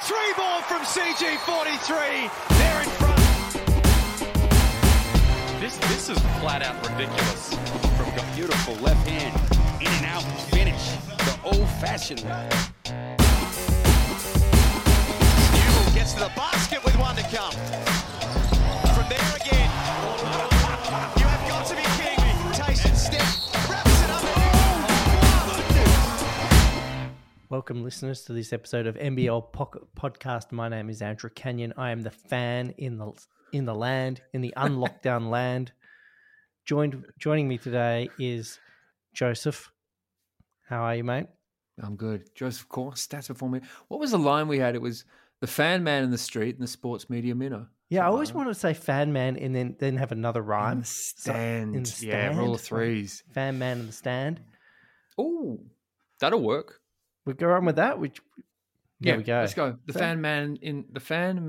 Retrieve ball from CG43. They're in front. This is flat out ridiculous. From a beautiful left hand, in and out finish, the old-fashioned way. Newell gets to the basket with one to come. From there again. You have got to be kidding me. Tyson step, wraps it up. Welcome, listeners, to this episode of NBL Pocket Podcast. My name is Andrew Canyon. I am the fan in the land, in the unlockdown land. Joining me today is Joseph. How are you, mate? I'm good. Joseph Corr, stats before me. What was the line we had? It was the fan man in the street and the sports media minnow. Yeah, I always wanted to say fan man and then have another rhyme. In the stand. In the stand. Yeah, rule of threes. Fan man in the stand. Oh, that'll work. We go on with that. There we go. Let's go. The fan man in the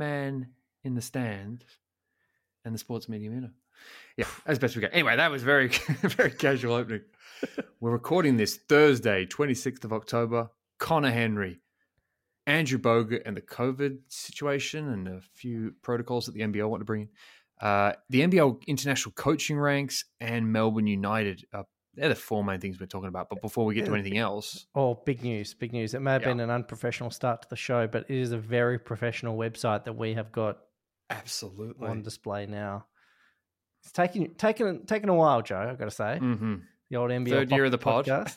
stand and the sports media minnow. Yeah, as best we can. Anyway, that was very, very casual opening. We're recording this Thursday, 26th of October. Connor Henry, Andrew Bogut, and the COVID situation and a few protocols that the NBL want to bring in. The NBL international coaching ranks and Melbourne United. They're the four main things we're talking about. But before we get to anything else. Oh, big news, big news. It may have been an unprofessional start to the show, but it is a very professional website that we have got Absolutely on display now. It's taken a while, Joe, I've got to say. Mm-hmm. The old NBL Third year of the pod. Podcast.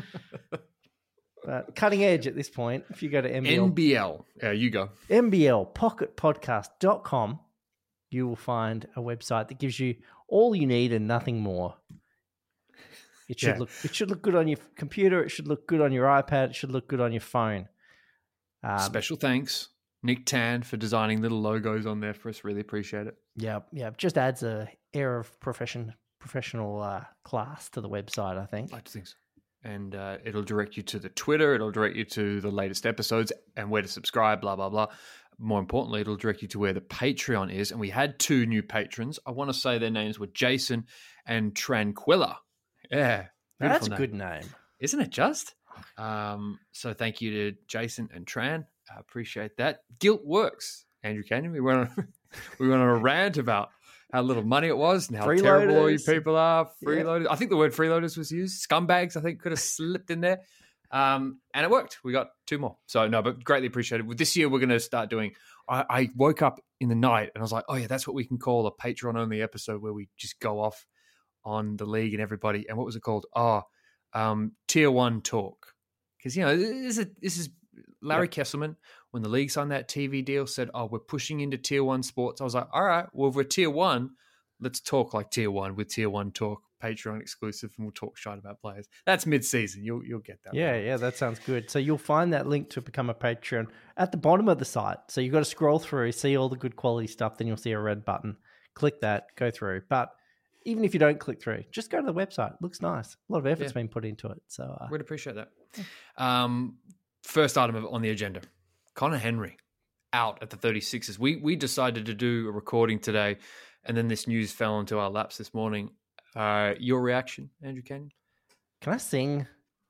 But cutting edge at this point. If you go to NBL. You go. NBLpocketpodcast.com, you will find a website that gives you all you need and nothing more. It should look good on your computer. It should look good on your iPad. It should look good on your phone. Special thanks, Nick Tan, for designing little logos on there for us. Really appreciate it. Yeah. Just adds a air of professional class to the website, I think. I think so. And it'll direct you to the Twitter. It'll direct you to the latest episodes and where to subscribe, blah, blah, blah. More importantly, it'll direct you to where the Patreon is. And we had two new patrons. I want to say their names were Jason and Tranquilla. Yeah. That's a good name. Isn't it just? So thank you to Jason and Tran. I appreciate that. Guilt works. Andrew Canyon, we went on a rant about how little money it was and how terrible all you people are. Freeloaders. Yeah. I think the word freeloaders was used. Scumbags, I think, could have slipped in there. And it worked. We got two more. So, no, but greatly appreciated. This year, we're going to start doing... I woke up in the night and I was like, oh, yeah, that's what we can call a Patreon-only episode where we just go off on the league and everybody. And what was it called? Tier 1 Talk. Because, this is Larry Kesselman, when the league signed that TV deal, said, we're pushing into Tier 1 sports. I was like, all right, well, if we're Tier 1, let's talk like Tier 1 with Tier 1 Talk, Patreon exclusive, and we'll talk shite about players. That's mid-season. You'll get that. Yeah, that sounds good. So you'll find that link to become a Patreon at the bottom of the site. So you've got to scroll through, see all the good quality stuff, then you'll see a red button. Click that, go through. But even if you don't click through, just go to the website. It looks nice. A lot of effort's been put into it. So we'd appreciate that. First item on the agenda, Connor Henry out at the 36ers. We decided to do a recording today, and then this news fell into our laps this morning. Your reaction, Andrew Canyon? Can I sing?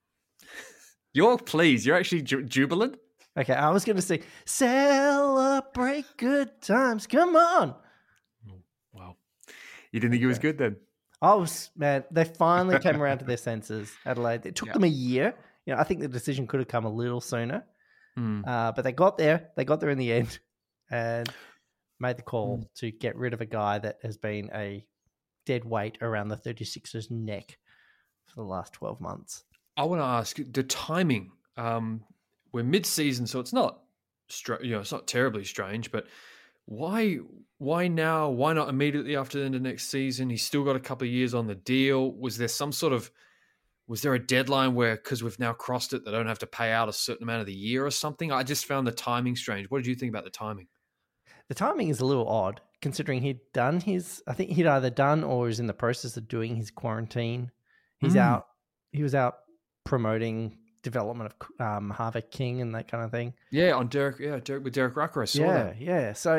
You're pleased. You're actually jubilant? Okay, I was going to say, celebrate good times. Come on. Wow. You didn't think it was good then? Man, they finally came around to their senses, Adelaide. It took them a year. I think the decision could have come a little sooner. But they got there. They got there in the end and made the call to get rid of a guy that has been a dead weight around the 36ers' neck for the last 12 months. I want to ask the timing. We're mid-season, so it's not it's not terribly strange, but why now? Why not immediately after the end of next season? He's still got a couple of years on the deal. Was there a deadline where, because we've now crossed it, they don't have to pay out a certain amount of the year or something? I just found the timing strange. What did you think about the timing? The timing is a little odd, considering he'd done I think he'd either done or is in the process of doing his quarantine. He was out promoting development of Harvick King and that kind of thing. Yeah, with Derek Rucker, I saw that. Yeah. So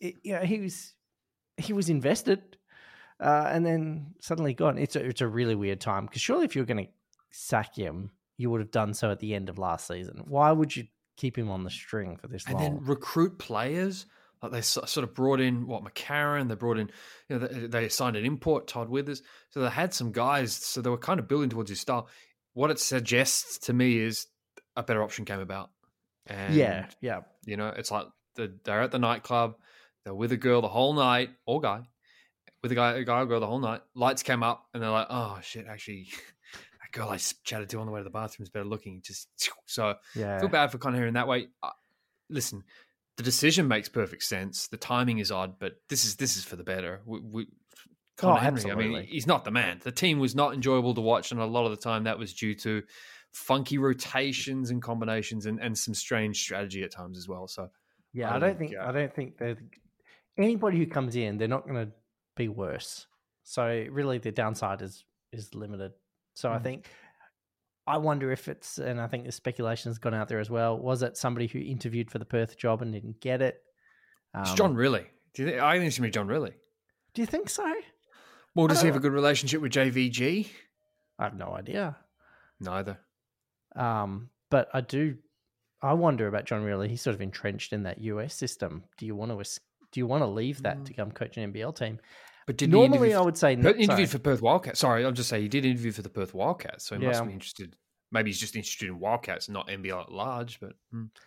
he was invested, and then suddenly gone. It's a really weird time, because surely if you were going to sack him, you would have done so at the end of last season. Why would you keep him on the string for this and long. then recruit players. Like they sort of brought in McCarron. They brought in, they signed an import, Todd Withers. So they had some guys. So they were kind of building towards his style. What it suggests to me is a better option came about. And, yeah. It's like they're at the nightclub. They're with a girl the whole night, or guy, with a guy or girl the whole night. Lights came up, and they're like, "Oh shit! Actually, that girl I chatted to on the way to the bathroom is better looking." I feel bad for Conor Henry in that way. Listen, the decision makes perfect sense. The timing is odd, but this is for the better. Conor Henry, absolutely. I mean, he's not the man. The team was not enjoyable to watch, and a lot of the time that was due to funky rotations and combinations and some strange strategy at times as well. So yeah, I don't think that anybody who comes in, they're not going to be worse. So really, the downside is limited. So I wonder if it's, and I think the speculation has gone out there as well. Was it somebody who interviewed for the Perth job and didn't get it? It's John Riley. I think it's going to be John Riley. Do you think so? Well, does he have a good relationship with JVG? I have no idea. Neither. But I wonder about John Riley. He's sort of entrenched in that US system. Do you want to leave that to come coach an NBL team? But did normally I would say no. Interviewed for Perth Wildcats. Sorry, I'll just say he did interview for the Perth Wildcats, so he must be interested. Maybe he's just interested in Wildcats and not NBL at large. But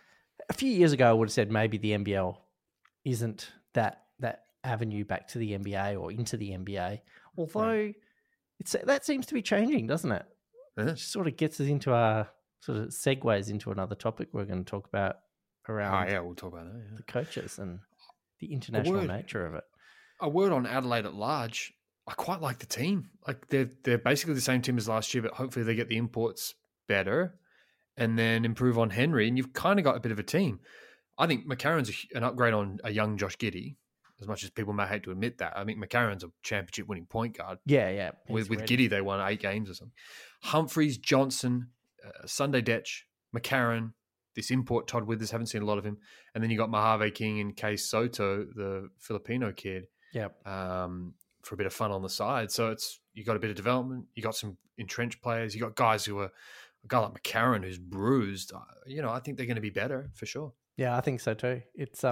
a few years ago, I would have said maybe the NBL isn't that avenue back to the NBA or into the NBA. Although that seems to be changing, doesn't it? Yeah. It sort of gets us into our sort of segues into another topic we're going to talk about around. We'll talk about that. Yeah. The coaches and the international nature of it. A word on Adelaide at large. I quite like the team. Like they're basically the same team as last year, but hopefully they get the imports better and then improve on Henry, and you've kind of got a bit of a team. I think McCarron's an upgrade on a young Josh Giddey, as much as people may hate to admit that. I think McCarron's a championship-winning point guard. Yeah. With Giddey, they won 8 games or something. Humphreys, Johnson, Sunday Detch, McCarron, this import Todd Withers, haven't seen a lot of him. And then you got Mojave King and Case Soto, the Filipino kid. Yep. For a bit of fun on the side. So you got a bit of development. You got some entrenched players. You got guys who are a guy like McCarron who's bruised. I think they're going to be better for sure. Yeah, I think so too. It's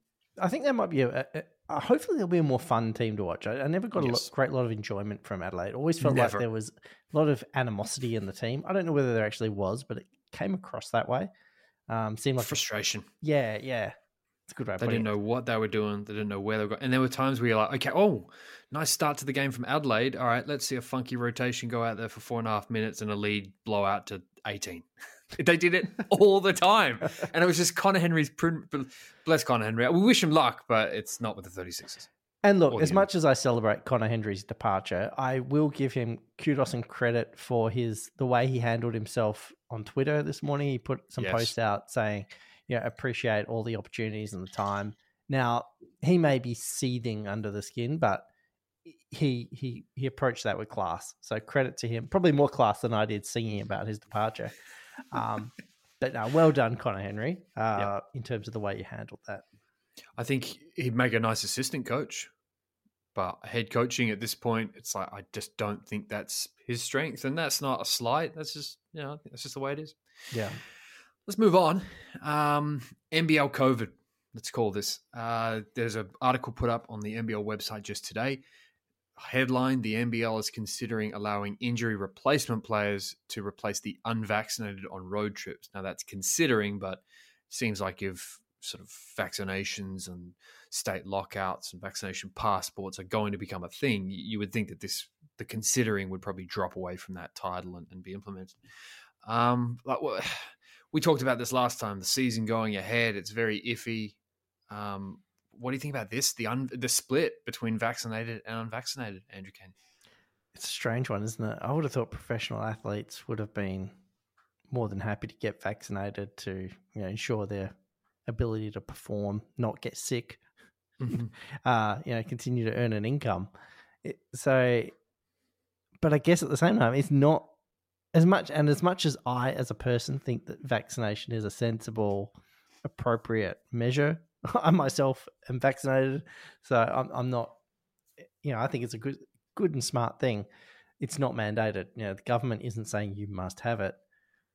I think there might be hopefully there'll be a more fun team to watch. I never got a great lot of enjoyment from Adelaide. Always felt like there was a lot of animosity in the team. I don't know whether there actually was, but it came across that way. Seemed like frustration. Yeah. It's a good way. They didn't know what they were doing. They didn't know where they were going. And there were times where you're like, okay, nice start to the game from Adelaide. All right, let's see a funky rotation go out there for 4.5 minutes and a lead blow out to 18. They did it all the time. And it was just Conor Henry's bless Conor Henry. We wish him luck, but it's not with the 36ers. And look, as much as I celebrate Conor Henry's departure, I will give him kudos and credit for the way he handled himself on Twitter this morning. He put some posts out saying, appreciate all the opportunities and the time. Now, he may be seething under the skin, but he approached that with class. So credit to him. Probably more class than I did singing about his departure. But no, well done, Conor Henry, in terms of the way you handled that. I think he'd make a nice assistant coach, but head coaching at this point, it's like, I just don't think that's his strength. And that's not a slight. That's just, that's just the way it is. Yeah. Let's move on. NBL COVID, let's call this. There's an article put up on the NBL website just today. Headline, the NBL is considering allowing injury replacement players to replace the unvaccinated on road trips. Now, that's considering, but it seems like if sort of vaccinations and state lockouts and vaccination passports are going to become a thing, you would think that the considering would probably drop away from that title and be implemented. We talked about this last time, the season going ahead. It's very iffy. What do you think about this? The split between vaccinated and unvaccinated, Andrew Kane? It's a strange one, isn't it? I would have thought professional athletes would have been more than happy to get vaccinated to ensure their ability to perform, not get sick, continue to earn an income. But I guess at the same time, it's not as much as I, as a person, think that vaccination is a sensible, appropriate measure. I myself am vaccinated, so I'm not. I think it's a good and smart thing. It's not mandated. The government isn't saying you must have it.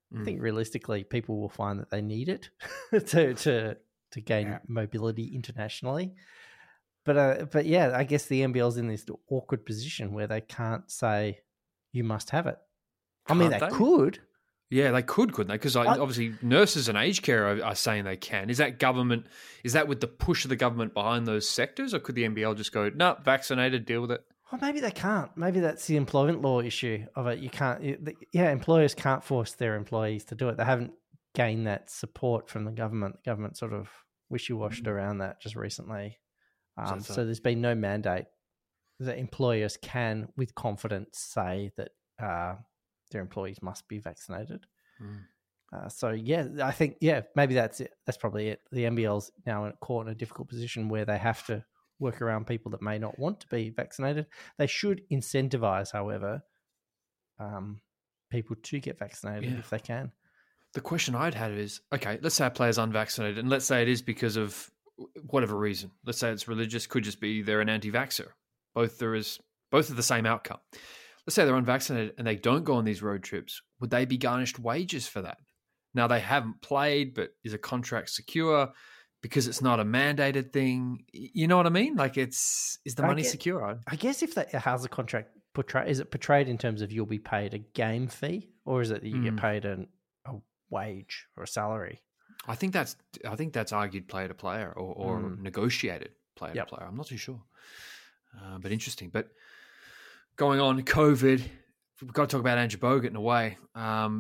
I think realistically, people will find that they need it to gain mobility internationally. But yeah, I guess the NBL's in this awkward position where they can't say you must have it. I mean, they could. Yeah, they could, couldn't they? Because obviously nurses and aged care are saying they can. Is that government? Is that with the push of the government behind those sectors, or could the NBL just go, no, vaccinated, deal with it? Well, maybe they can't. Maybe that's the employment law issue of it. You can't. Employers can't force their employees to do it. They haven't gained that support from the government. The government sort of wishy-washed around that just recently. So there's been no mandate that employers can, with confidence, say that their employees must be vaccinated. So I think maybe that's it. That's probably it. The NBL's now caught in a difficult position where they have to work around people that may not want to be vaccinated. They should incentivize, however, people to get vaccinated if they can. The question I'd had is, okay, let's say a player's unvaccinated, and let's say it is because of whatever reason. Let's say it's religious, could just be they're an anti-vaxxer. Both are the same outcome. Let's say they're unvaccinated and they don't go on these road trips. Would they be garnished wages for that? Now, they haven't played, but is a contract secure because it's not a mandated thing? You know what I mean? Like, is the money secure? I guess if how's the contract portrayed? Is it portrayed in terms of you'll be paid a game fee, or is it that you get paid a wage or a salary? I think that's argued player to player or negotiated player to player. I'm not too sure, but interesting. But going on COVID, we've got to talk about Andrew Bogut in a way. I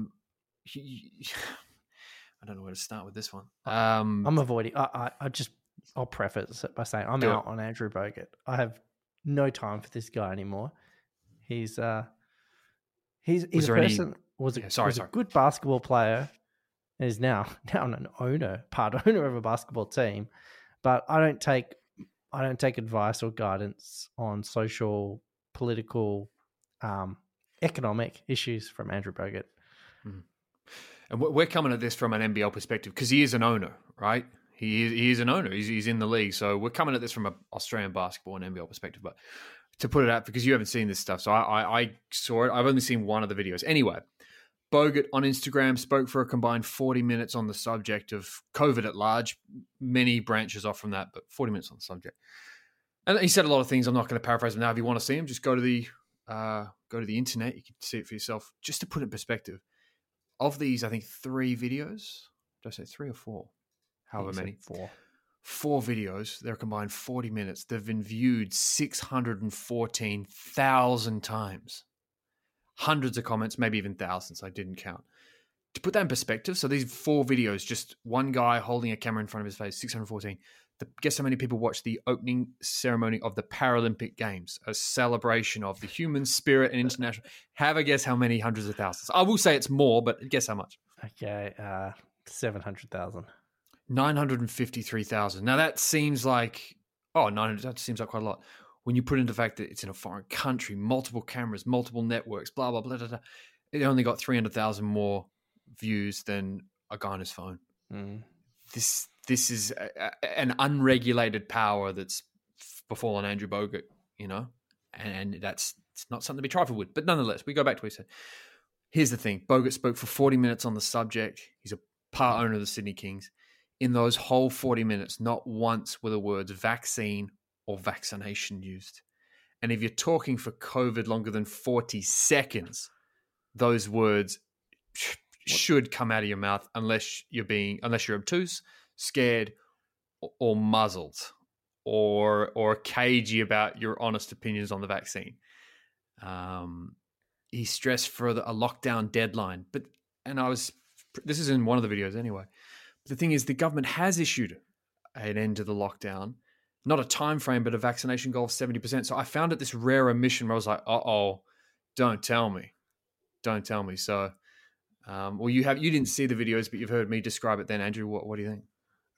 don't know where to start with this one. I'm avoiding. I'll preface it by saying I'm out on Andrew Bogut. I have no time for this guy anymore. He's a good basketball player. And is now an part owner of a basketball team, but I don't take advice or guidance on social, political, economic issues from Andrew Bogut. And we're coming at this from an NBL perspective because he is an owner, right? He is an owner. He's in the league, so we're coming at this from an Australian basketball and NBL perspective. But to put it out, because you haven't seen this stuff, so I saw it. I've only seen one of the videos. Anyway, Bogut on Instagram spoke for a combined 40 minutes on the subject of COVID at large. Many branches off from that, but 40 minutes on the subject. And he said a lot of things. I'm not going to paraphrase them now. If you want to see them, just go to the internet. You can see it for yourself. Just to put it in perspective, of these, I think 3 videos. Did I say 3 or 4? However many. 4 videos. They're combined 40 minutes. They've been viewed 614,000 times. Hundreds of comments, maybe even thousands. I didn't count. To put that in perspective, so these 4 videos, just one guy holding a camera in front of his face, 614. Guess how many people watched the opening ceremony of the Paralympic Games, a celebration of the human spirit and international. Have a guess how many hundreds of thousands. I will say it's more, but guess how much? Okay, 700,000. 953,000. Now that seems like, 900, that seems like quite a lot. When you put into the fact that it's in a foreign country, multiple cameras, multiple networks, blah, blah, blah, blah, blah, it only got 300,000 more views than a guy on his phone. This is an unregulated power that's befallen Andrew Bogut, and it's not something to be trifled with. But nonetheless, we go back to what he said. Here's the thing. Bogut spoke for 40 minutes on the subject. He's a part owner of the Sydney Kings. In those whole 40 minutes, not once were the words vaccine or vaccination used. And if you're talking for COVID longer than 40 seconds, those words should come out of your mouth unless you're obtuse, scared, or muzzled, or cagey about your honest opinions on the vaccine. He stressed for a lockdown deadline, this is in one of the videos anyway. But the thing is, the government has issued an end to the lockdown. Not a time frame, but a vaccination goal of 70%. So I found it this rare omission where I was like, don't tell me. So, you didn't see the videos, but you've heard me describe it then, Andrew. What do you think?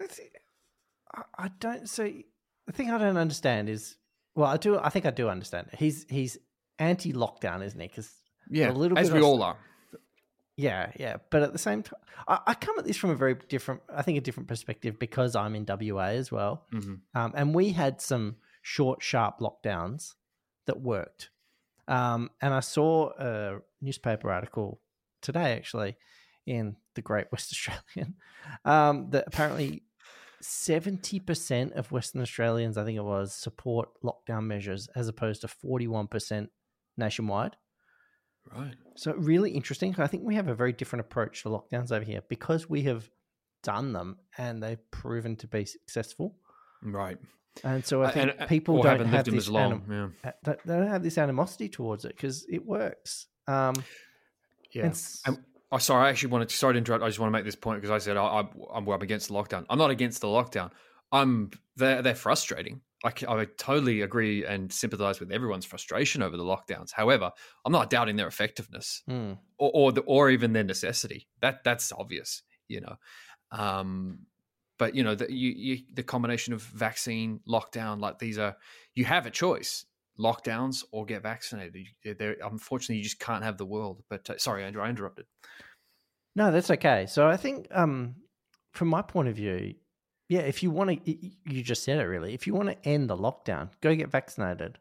I don't see. The thing I don't understand is, I think I do understand it. He's anti-lockdown, isn't he? Because as we all are. Yeah. But at the same time, I come at this from a different perspective because I'm in WA as well. Mm-hmm. And we had some short, sharp lockdowns that worked. And I saw a newspaper article today, actually, in the Great West Australian, that apparently 70% of Western Australians, I think it was, support lockdown measures as opposed to 41% nationwide. Right. So really interesting. I think we have a very different approach to lockdowns over here because we have done them and they've proven to be successful. Right. And so I think people don't have this they don't have this animosity towards it because it works. Yeah. Sorry, I actually wanted to. Sorry to interrupt. I just want to make this point because I said I'm against the lockdown. I'm not against the lockdown. They're frustrating. I totally agree and sympathise with everyone's frustration over the lockdowns. However, I'm not doubting their effectiveness or even their necessity. That's obvious, you know. But you know the combination of vaccine, lockdown, like these are, you have a choice: lockdowns or get vaccinated. Unfortunately, you just can't have the world. But sorry, Andrew, I interrupted. No, that's okay. So I think from my point of view, yeah, if you want to, you just said it really. If you want to end the lockdown, go get vaccinated.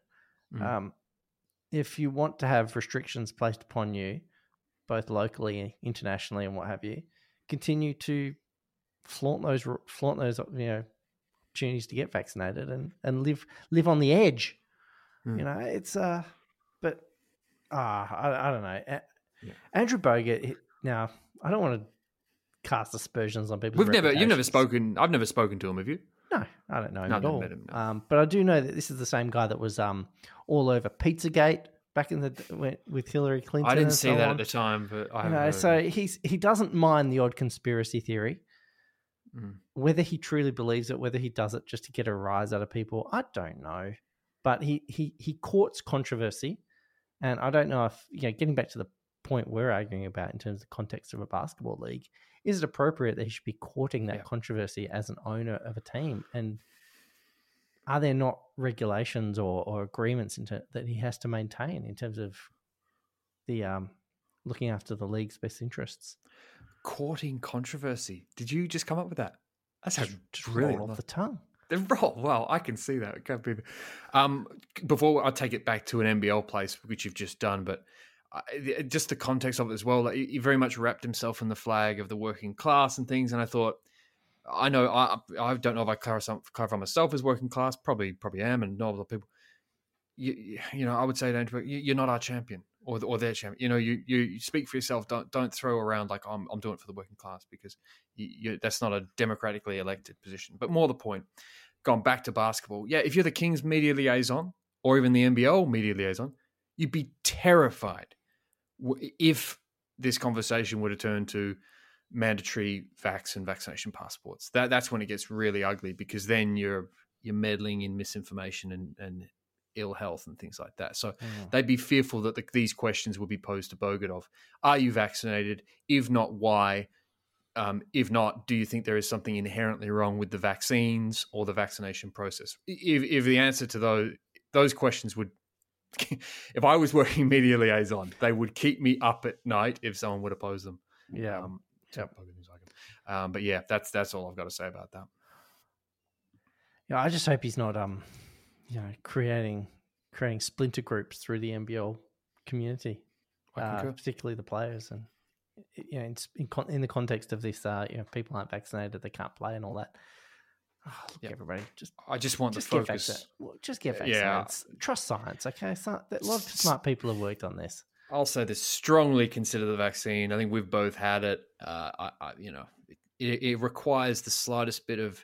If you want to have restrictions placed upon you, both locally, internationally, and what have you, continue to flaunt those opportunities to get vaccinated and live on the edge. You know, it's but I don't know. Andrew Bogut. Now, I don't want to cast aspersions on people. You've never spoken. I've never spoken to him. Have you? No, I don't know him at all. Met him, no. But I do know that this is the same guy that was all over Pizzagate back in with Hillary Clinton. I didn't see that at the time, but I know. So he doesn't mind the odd conspiracy theory. Whether he truly believes it, whether he does it just to get a rise out of people, I don't know. But he courts controversy, and I don't know if, you know, getting back to the point we're arguing about in terms of the context of a basketball league, is it appropriate that he should be courting that controversy as an owner of a team? And are there not regulations or agreements that he has to maintain in terms of the looking after the league's best interests? Courting controversy. Did you just come up with that? That sounds just really roll off the tongue. Wow, I can see that. It can't be. Before I take it back to an NBL place, which you've just done, but just the context of it as well. Like, he very much wrapped himself in the flag of the working class and things. And I thought, I know I don't know if I clarify myself as working class. Probably am, and know other people. You know, I would say to Andrew, you're not our champion or their champion. You know, you speak for yourself. Don't throw around like I'm doing it for the working class, because that's not a democratically elected position. But more the point, going back to basketball, yeah, if you're the Kings media liaison or even the NBL media liaison, you'd be terrified if this conversation were to turn to mandatory vax and vaccination passports. That's when it gets really ugly, because then you're meddling in misinformation and ill health and things like that. So they'd be fearful that these questions would be posed to Bogut of, are you vaccinated? If not, why? If not, do you think there is something inherently wrong with the vaccines or the vaccination process? If the answer to those questions would, if I was working media liaison, they would keep me up at night if someone would oppose them. Yeah. But yeah, that's all I've got to say about that. Yeah, I just hope he's not creating splinter groups through the NBL community, particularly the players, and in the context of this, people aren't vaccinated, they can't play, and all that. Look, everybody, I just want the focus. Just get vaccinated. Yeah. Trust science, okay? A lot of smart people have worked on this. I'll say this: strongly consider the vaccine. I think we've both had it. It requires the slightest bit of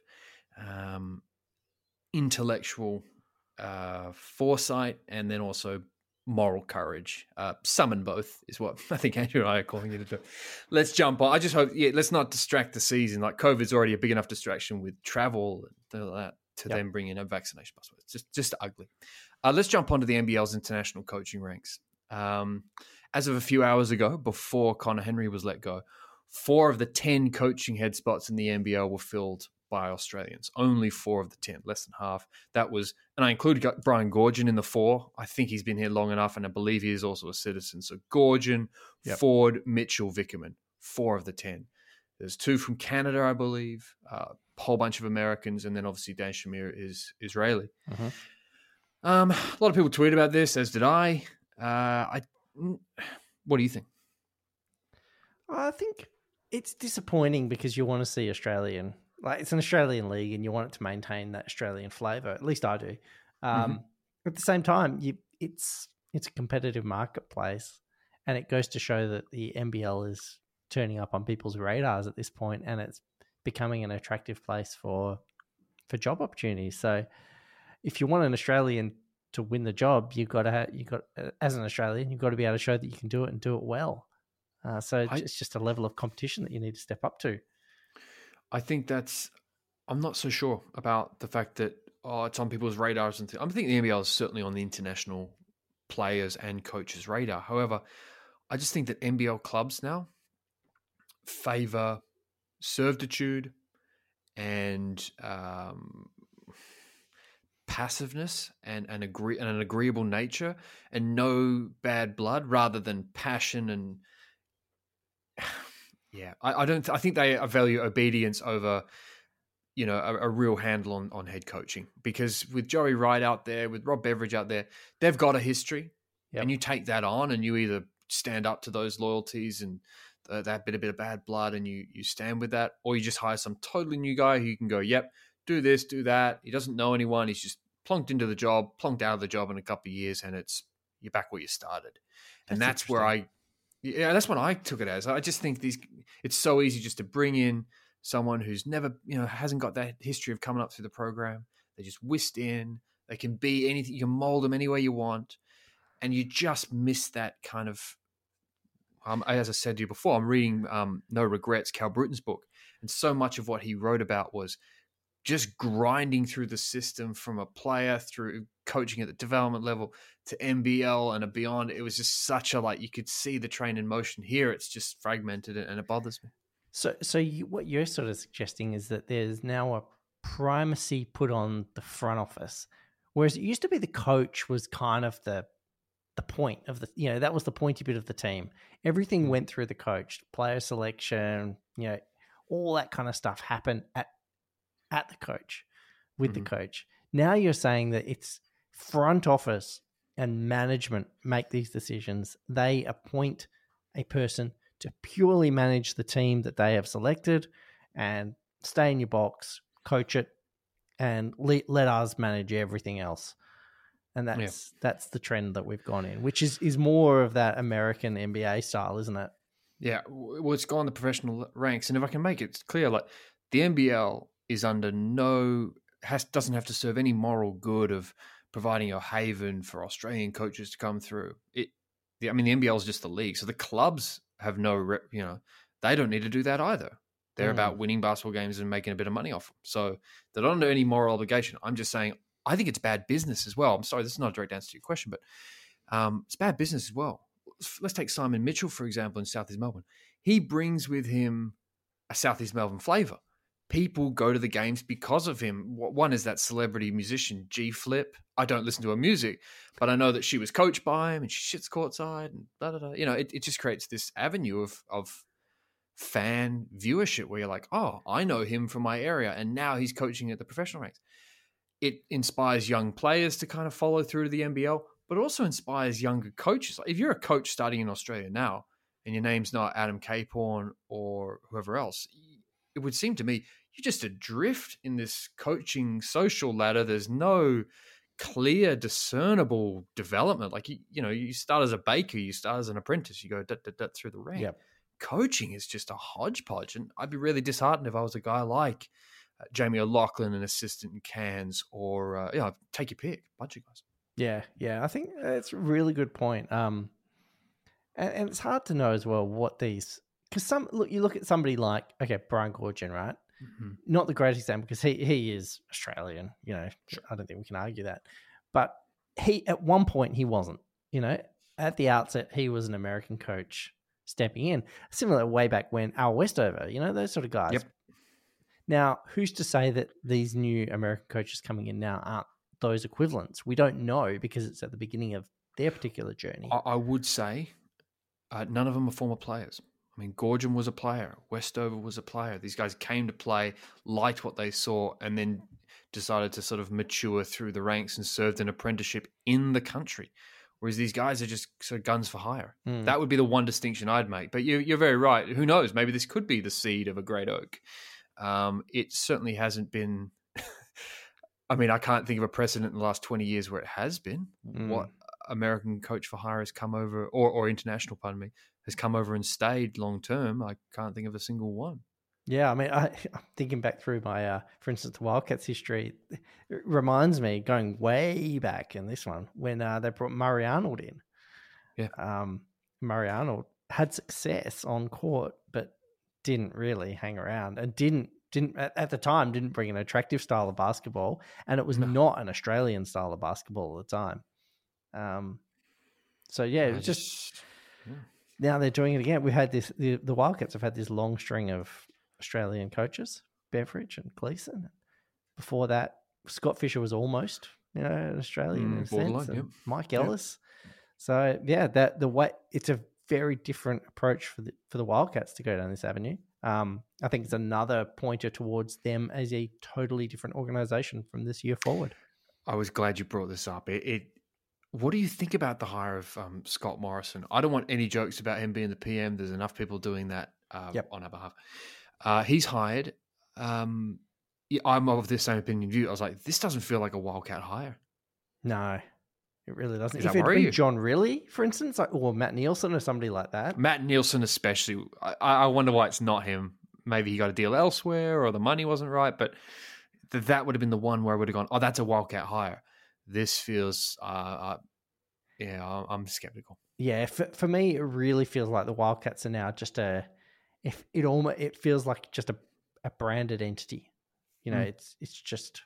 intellectual foresight, and then also moral courage. Summon both is what I think Andrew and I are calling it. Let's jump on. I just hope, let's not distract the season. Like, COVID's already a big enough distraction with travel and things like that, to then bring in a vaccination passport. It's just ugly. Let's jump onto the NBL's international coaching ranks. As of a few hours ago, before Conor Henry was let go, 4 of the 10 coaching head spots in the NBL were filled by Australians. Only 4 of the 10, less than half. That was, and I included Brian Goorjian in the 4. I think he's been here long enough, and I believe he is also a citizen. So Goorjian, Ford, Mitchell, Vickerman, 4 of the 10. There's 2 from Canada, I believe, a whole bunch of Americans, and then obviously Dan Shamir is Israeli. A lot of people tweeted about this, as did I. What do you think? I think It's disappointing because you want to see Australian, like it's an Australian league, and you want it to maintain that Australian flavour. At least I do. At the same time, it's a competitive marketplace, and it goes to show that the NBL is turning up on people's radars at this point, and it's becoming an attractive place for job opportunities. So, if you want an Australian to win the job, as an Australian, you've got to be able to show that you can do it and do it well. It's just a level of competition that you need to step up to. I think I'm not so sure about the fact that it's on people's radars. And I think the NBL is certainly on the international players and coaches' radar. However, I just think that NBL clubs now favour servitude and passiveness and an agreeable nature and no bad blood rather than passion and I think they value obedience over a real handle on head coaching, because with Joey Wright out there, with Rob Beveridge out there, they've got a history. Yep. And you take that on and you either stand up to those loyalties and that bit of bad blood and you stand with that, or you just hire some totally new guy who you can go, yep, do this, do that. He doesn't know anyone. He's just plunked into the job, plunked out of the job in a couple of years, and you're back where you started. And that's where that's what I took it as. I just think it's so easy just to bring in someone who's never, hasn't got that history of coming up through the program. They just whisked in. They can be anything. You can mold them any way you want. And you just miss that kind of, as I said to you before, I'm reading No Regrets, Cal Bruton's book. And so much of what he wrote about was just grinding through the system from a player through coaching at the development level to NBL and beyond. It was just such you could see the train in motion. Here it's just fragmented and it bothers me. So what you're sort of suggesting is that there's now a primacy put on the front office, whereas it used to be the coach was kind of the point of that was the pointy bit of the team. Everything went through the coach, player selection, all that kind of stuff happened at the coach, with the coach. Now you're saying that it's front office and management make these decisions. They appoint a person to purely manage the team that they have selected and stay in your box, coach it, and let us manage everything else. And that's the trend that we've gone in, which is more of that American NBA style, isn't it? Yeah, well, it's gone the professional ranks. And if I can make it clear, the NBL is under doesn't have to serve any moral good of providing a haven for Australian coaches to come through. The NBL is just the league. So the clubs have they don't need to do that either. They're about winning basketball games and making a bit of money off them. So they're not under any moral obligation. I'm just saying, I think it's bad business as well. I'm sorry, this is not a direct answer to your question, but it's bad business as well. Let's take Simon Mitchell, for example, in South East Melbourne. He brings with him a South East Melbourne flavour. People go to the games because of him. One is that celebrity musician, G Flip. I don't listen to her music, but I know that she was coached by him and she shits courtside and blah, blah, blah. It just creates this avenue of fan viewership where you're like, oh, I know him from my area and now he's coaching at the professional ranks. It inspires young players to kind of follow through to the NBL, but also inspires younger coaches. If you're a coach starting in Australia now and your name's not Adam Caporn or whoever else, it would seem to me you're just adrift in this coaching social ladder. There's no clear, discernible development. You start as a baker, you start as an apprentice, you go through the rank. Yep. Coaching is just a hodgepodge, and I'd be really disheartened if I was a guy like Jamie O'Loughlin, an assistant in Cairns, or take your pick, a bunch of guys. Yeah, I think that's a really good point. And it's hard to know as well what these, because you look at somebody like Brian Goorjian, right? Mm-hmm. Not the greatest example because he is Australian. Sure. I don't think we can argue that. But he at one point he wasn't. At the outset he was an American coach stepping in, similar way back when Al Westover. Those sort of guys. Yep. Now, who's to say that these new American coaches coming in now aren't those equivalents? We don't know because it's at the beginning of their particular journey. I would say none of them are former players. Goorjian was a player. Westover was a player. These guys came to play, liked what they saw, and then decided to sort of mature through the ranks and served an apprenticeship in the country. whereas these guys are just sort of guns for hire. That would be the one distinction I'd make. But you're very right. Who knows? Maybe this could be the seed of a great oak. It certainly hasn't been. I mean, I can't think of a precedent in the last 20 years where it has been. What American coach for hire has come over, or international, pardon me, has come over and stayed long term. I can't think of a single one. Yeah, I mean, I'm thinking back through my, for instance, the Wildcats history. It reminds me, going way back in this one, when they brought Murray Arnold in. Yeah. Murray Arnold had success on court, but didn't really hang around, and didn't at the time didn't bring an attractive style of basketball, and it was not an Australian style of basketball at the time. So yeah, it was just now they're doing it again. We had this. The Wildcats have had this long string of Australian coaches, Beveridge and Gleeson. Before that, Scott Fisher was almost, an Australian in a sense, and Mike Ellis. So yeah, the way it's a very different approach for the Wildcats to go down this avenue. I think it's another pointer towards them as a totally different organization from this year forward. I was glad you brought this up. What do you think about the hire of Scott Morrison? I don't want any jokes about him being the PM. There's enough people doing that on our behalf. He's hired. I'm of the same opinion view. I was like, this doesn't feel like a Wildcat hire. No, it really doesn't. Does if that it had worry been you? John Riley, for instance, or Matt Nielsen or somebody like that. Matt Nielsen especially. I wonder why it's not him. Maybe he got a deal elsewhere or the money wasn't right, but that would have been the one where I would have gone, oh, that's a Wildcat hire. This feels, I'm skeptical. Yeah, for me, it really feels like the Wildcats are now just it feels like just a branded entity. It's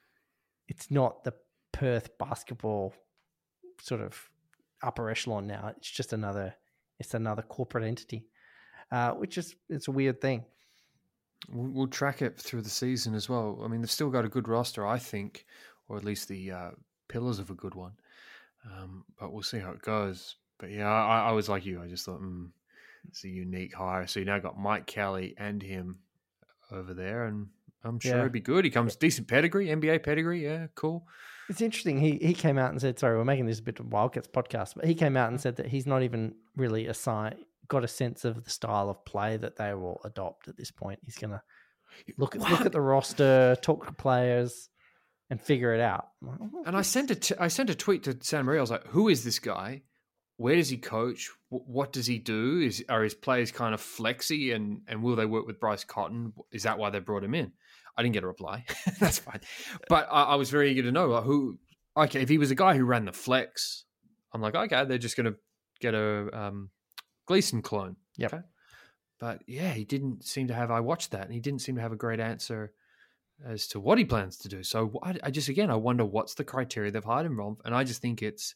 not the Perth basketball sort of upper echelon now. It's just another corporate entity, it's a weird thing. We'll track it through the season as well. I mean, they've still got a good roster, I think, or at least the pillars of a good one. But we'll see how it goes. But yeah, I was like you. I just thought, it's a unique hire. So you now got Mike Kelly and him over there, and I'm sure it'd be good. He comes decent pedigree, NBA pedigree. Yeah, cool. It's interesting. He came out and said, sorry, we're making this a bit of Wildcats podcast, but he came out and said that he's not even really got a sense of the style of play that they will adopt at this point. He's going to look at the roster, talk to players, and figure it out. And I sent a tweet to Santa Maria. I was like, who is this guy? Where does he coach? What does he do? Are his players kind of flexy and will they work with Bryce Cotton? Is that why they brought him in? I didn't get a reply. That's fine. But I was very eager to know who. Okay, if he was a guy who ran the flex, I'm like, okay, they're just going to get a Gleeson clone. Yep. Okay. But yeah, he didn't seem to have. I watched that, and he didn't seem to have a great answer as to what he plans to do. So I wonder what's the criteria they've hired him from, and I just think it's,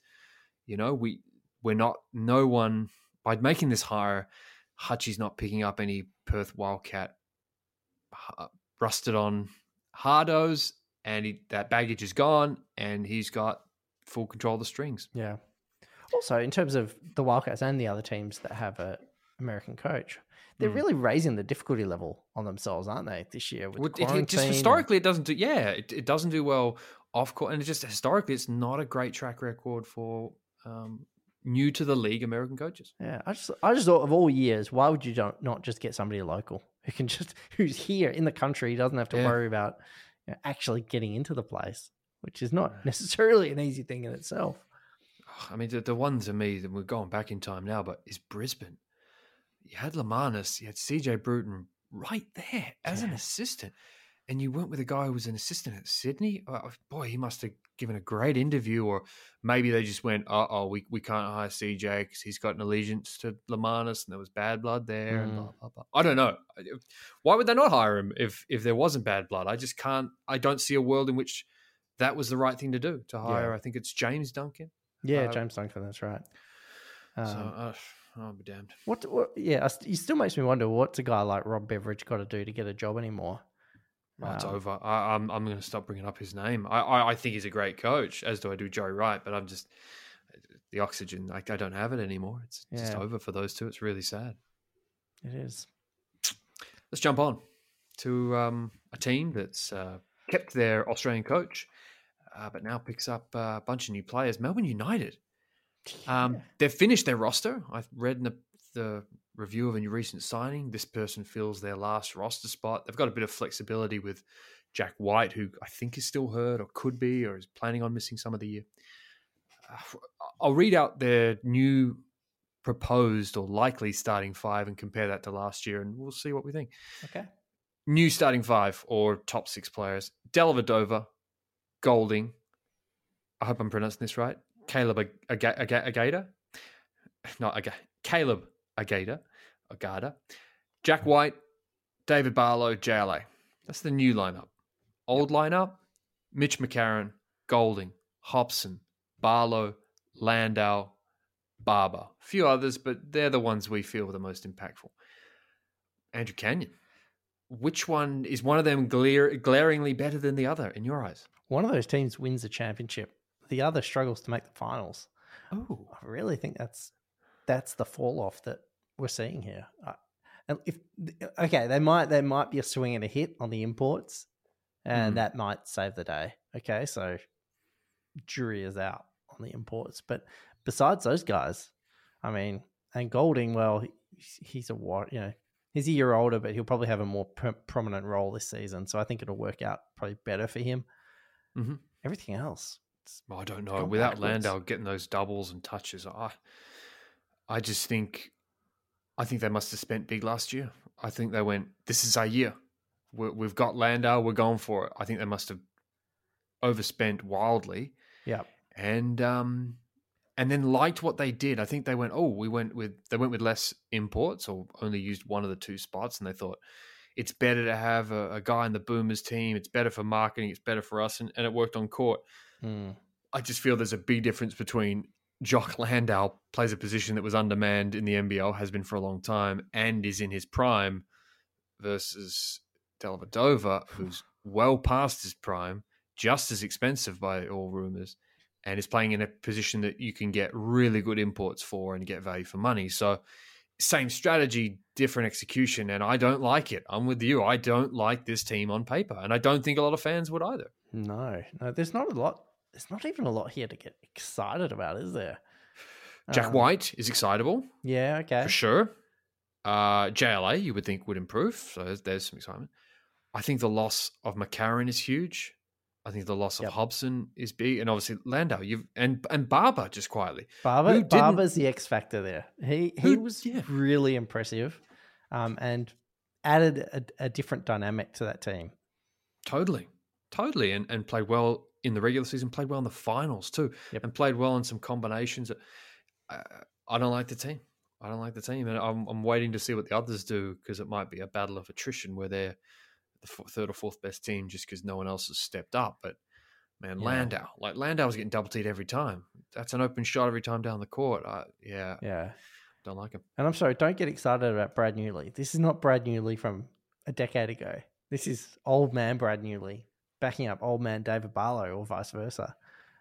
we're not, no one, by making this hire, Hutchie's not picking up any Perth Wildcat rusted on hardos, and that baggage is gone, and he's got full control of the strings. Yeah. Also, in terms of the Wildcats and the other teams that have an American coach, they're really raising the difficulty level on themselves, aren't they, this year? With just historically, it doesn't do. Yeah, it doesn't do well off court, and it just historically, it's not a great track record for new to the league American coaches. Yeah, I just thought of all years, why would you not just get somebody local who's here in the country? He doesn't have to worry about actually getting into the place, which is not necessarily an easy thing in itself. I mean, the one to me that we're going back in time now, but is Brisbane. You had Lamanis, you had CJ Bruton right there as an assistant, and you went with a guy who was an assistant at Sydney. Oh, boy, he must have given a great interview, or maybe they just went, we can't hire CJ because he's got an allegiance to Lamanis, and there was bad blood there, and blah, blah, blah. I don't know. Why would they not hire him if there wasn't bad blood? I don't see a world in which that was the right thing to do, to hire, I think it's James Duncan. Yeah, James Duncan, that's right. I'll be damned. It still makes me wonder, what's a guy like Rob Beveridge got to do to get a job anymore? It's over. I'm going to stop bringing up his name. I think he's a great coach, as do I do Joe Wright, but I'm just, the oxygen, I don't have it anymore. It's just over for those two. It's really sad. It is. Let's jump on to a team that's kept their Australian coach, but now picks up a bunch of new players. Melbourne United. They've finished their roster. I've read in the review of a recent signing, this person fills their last roster spot. They've got a bit of flexibility with Jack White, who I think is still hurt or could be or is planning on missing some of the year. I'll read out their new proposed or likely starting five and compare that to last year, and we'll see what we think. Okay. New starting five or top six players: Dellavedova, Golding. I hope I'm pronouncing this right. Caleb Agada. Caleb Agada. Jack White, David Barlow, JLA. That's the new lineup. Old lineup: Mitch McCarron, Golding, Hobson, Barlow, Landau, Barber. A few others, but they're the ones we feel are the most impactful. Andrew Canyon, which one is one of them glaringly better than the other in your eyes? One of those teams wins the championship. The other struggles to make the finals. Oh, I really think that's the fall off that we're seeing here. And they might be a swing and a hit on the imports, and that might save the day. Okay, so jury is out on the imports, but besides those guys, I mean, and Golding, well, he's he's a year older, but he'll probably have a more prominent role this season. So I think it'll work out probably better for him. Mm-hmm. Everything else, I don't know. Without Landau getting those doubles and touches, I just think they must have spent big last year. I think they went, this is our year. We've got Landau. We're going for it. I think they must have overspent wildly. Yeah. And then liked what they did. I think they went, they went with less imports or only used one of the two spots. And they thought it's better to have a guy in the Boomers team. It's better for marketing. It's better for us. And it worked on court. I just feel there's a big difference between Jock Landau plays a position that was undermanned in the NBL, has been for a long time, and is in his prime, versus Dellavedova, who's well past his prime, just as expensive by all rumors, and is playing in a position that you can get really good imports for and get value for money. So same strategy, different execution, and I don't like it. I'm with you. I don't like this team on paper, and I don't think a lot of fans would either. No, there's not a lot. There's not even a lot here to get excited about, is there? Jack White is excitable. Yeah, okay. For sure. JLA, you would think, would improve, so there's some excitement. I think the loss of McCarron is huge. I think the loss of Hobson is big, and obviously Landau. And Barber just quietly. Barber's the X factor there. He was really impressive, and added a different dynamic to that team. Totally, and played well in the regular season. Played well in the finals too, and played well in some combinations. I don't like the team. And I'm waiting to see what the others do, because it might be a battle of attrition where they're the third or fourth best team just because no one else has stepped up. But man, Landau was getting double teed every time. That's an open shot every time down the court. Don't like him. And I'm sorry, don't get excited about Brad Newley. This is not Brad Newley from a decade ago. This is old man Brad Newley backing up old man David Barlow, or vice versa.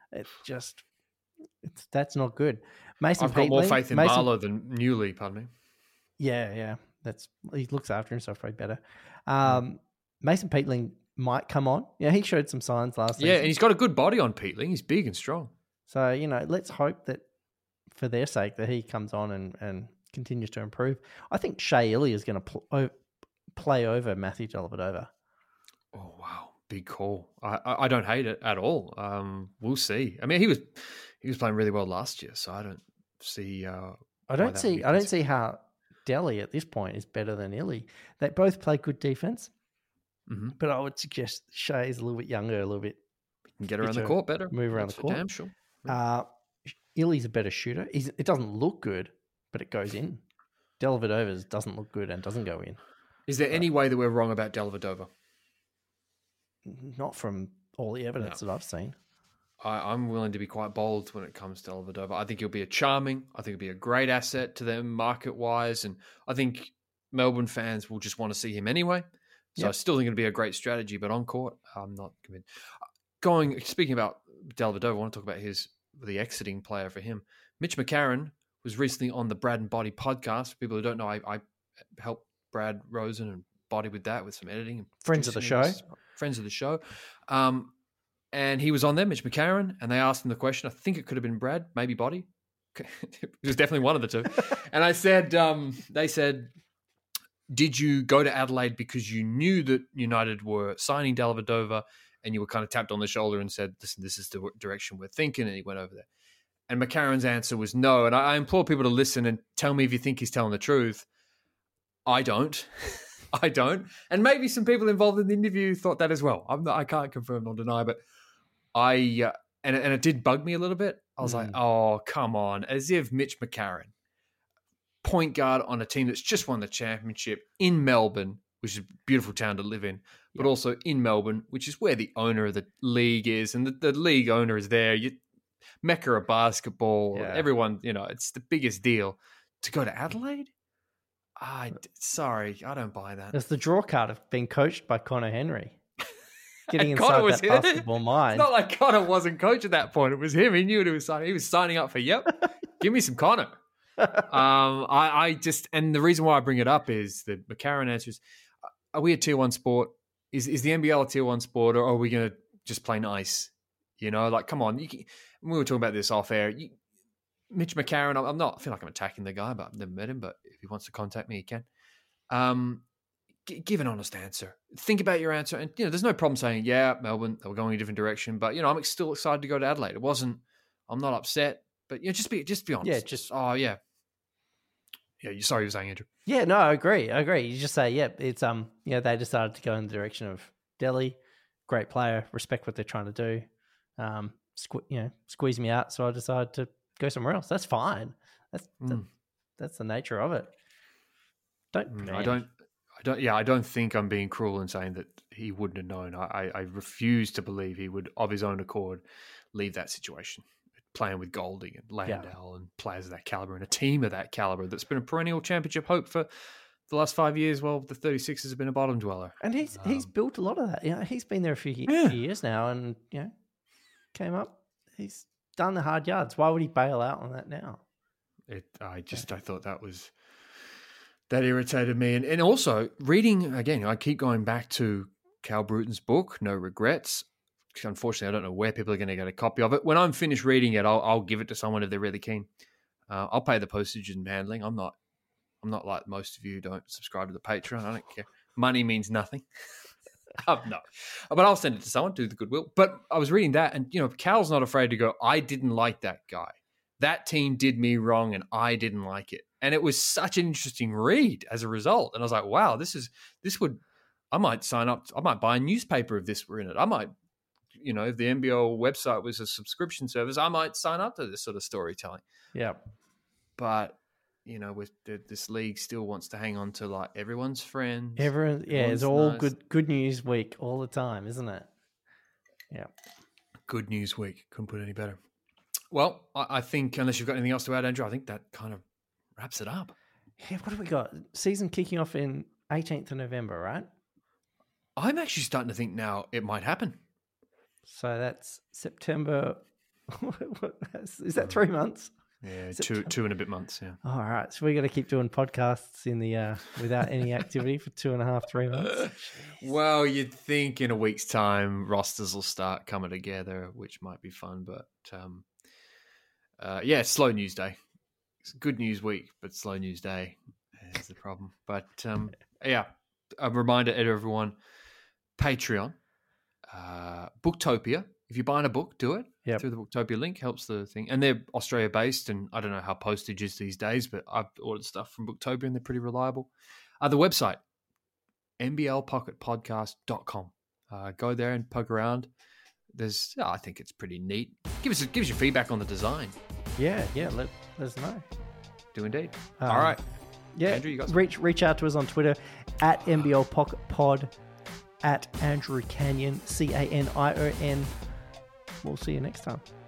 That's not good. I've got more faith in Barlow than Newley, pardon me. Yeah. He looks after himself probably better. Mason Peatling might come on. Yeah, he showed some signs last season. Yeah, and he's got a good body on Peatling. He's big and strong. So, let's hope that for their sake that he comes on and continues to improve. I think Shea Ili is going to play over Matthew Dellavedova. Oh, wow. Big call. I don't hate it at all. We'll see. I mean, he was playing really well last year, so I don't see. I don't see how Delhi at this point is better than Ili. They both play good defense, but I would suggest Shea's a little bit younger, a little bit. He can get around the court better. Move around the court. Damn sure. Ili's a better shooter. It doesn't look good, but it goes in. Dellavedova's doesn't look good and doesn't go in. Is there any way that we're wrong about Dellavedova? Not from all the evidence that I've seen. I'm willing to be quite bold when it comes to Dellavedova. I think he'll be I think he'll be a great asset to them market-wise, and I think Melbourne fans will just want to see him anyway. So I still think it'll be a great strategy, but on court, I'm not convinced. Speaking about Dellavedova, I want to talk about the exiting player for him. Mitch McCarron was recently on the Brad and Body podcast. For people who don't know, I helped Brad Rosen and Body with that, with some editing. And Friends of the show. And he was on there, Mitch McCarron, and they asked him the question. I think it could have been Brad, maybe Body. It was definitely one of the two. And I said, they said, did you go to Adelaide because you knew that United were signing Dellavedova and you were kind of tapped on the shoulder and said, listen, this is the direction we're thinking, and he went over there? And McCarron's answer was no. And I implore people to listen and tell me if you think he's telling the truth. I don't. I don't. And maybe some people involved in the interview thought that as well. I can't confirm nor deny, but and it did bug me a little bit. I was like, oh, come on. As if Mitch McCarron, point guard on a team that's just won the championship in Melbourne, which is a beautiful town to live in, but also in Melbourne, which is where the owner of the league is, and the league owner is there. Mecca of basketball, everyone, it's the biggest deal. To go to Adelaide? Sorry, I don't buy that. It's the draw card of being coached by Connor Henry. Getting inside that basketball mind. It's not like Connor wasn't coach at that point. It was him. He knew what he was signing. He was signing up for, give me some Connor. And the reason why I bring it up is the McCarron answers, are we a tier 1 sport? Is the NBL a tier 1 sport, or are we going to just play nice? Come on. We were talking about this off air. Mitch McCarron, I feel like I'm attacking the guy, but I've never met him, but if he wants to contact me, he can. Give an honest answer. Think about your answer. And, there's no problem saying, Melbourne, they were going a different direction. But, I'm still excited to go to Adelaide. I'm not upset. But, just be honest. Yeah, sorry you were saying, Andrew. Yeah, no, I agree. You just say, it's, they decided to go in the direction of Delhi. Great player. Respect what they're trying to do. Squeeze me out. So I decided to go somewhere else. That's fine. That's the nature of it. I don't think I'm being cruel in saying that he wouldn't have known. I refuse to believe he would, of his own accord, leave that situation. Playing with Golding and Landale and players of that caliber and a team of that caliber that's been a perennial championship hope for the last 5 years. Well, the 36ers have been a bottom dweller. And he's built a lot of that. He's been there a few years now and, came up. He's done the hard yards. Why would he bail out on that now? I thought that irritated me. And also reading, again, I keep going back to Cal Bruton's book, No Regrets. Unfortunately, I don't know where people are going to get a copy of it. When I'm finished reading it, I'll give it to someone if they're really keen. I'll pay the postage and handling. I'm not like most of you who don't subscribe to the Patreon. I don't care. Money means nothing. No. But I'll send it to someone, do the goodwill. But I was reading that, and, Cal's not afraid to go, I didn't like that guy. That team did me wrong, and I didn't like it. And it was such an interesting read as a result. And I was like, wow, I might sign up. I might buy a newspaper if this were in it. I might, if the NBL website was a subscription service, I might sign up to this sort of storytelling. Yeah. But, with this league still wants to hang on to like everyone's friends. It's all nice. Good news week all the time, isn't it? Yeah. Good news week. Couldn't put it any better. Well, I think unless you've got anything else to add, Andrew, I think that kind of wraps it up. Yeah, what have we got? Season kicking off in 18th of November, right? I'm actually starting to think now it might happen. So that's September. Is that 3 months? Yeah, two and a bit months, yeah. All right. So we got to keep doing podcasts in the without any activity for 2.5, 3 months. Well, you'd think in a week's time rosters will start coming together, which might be fun. But slow news day. It's a good news week, but slow news day is the problem. But a reminder to everyone: Patreon, Booktopia. If you're buying a book, do it through the Booktopia link. Helps the thing. And they're Australia-based, and I don't know how postage is these days, but I've ordered stuff from Booktopia, and they're pretty reliable. The website, nblpocketpodcast.com. Go there and poke around. I think it's pretty neat. Give us your feedback on the design. Yeah. Let us know. Do indeed. All right. Yeah. Andrew, you got reach out to us on Twitter at nblpocketpod, at Andrew Canyon, CANION. We'll see you next time.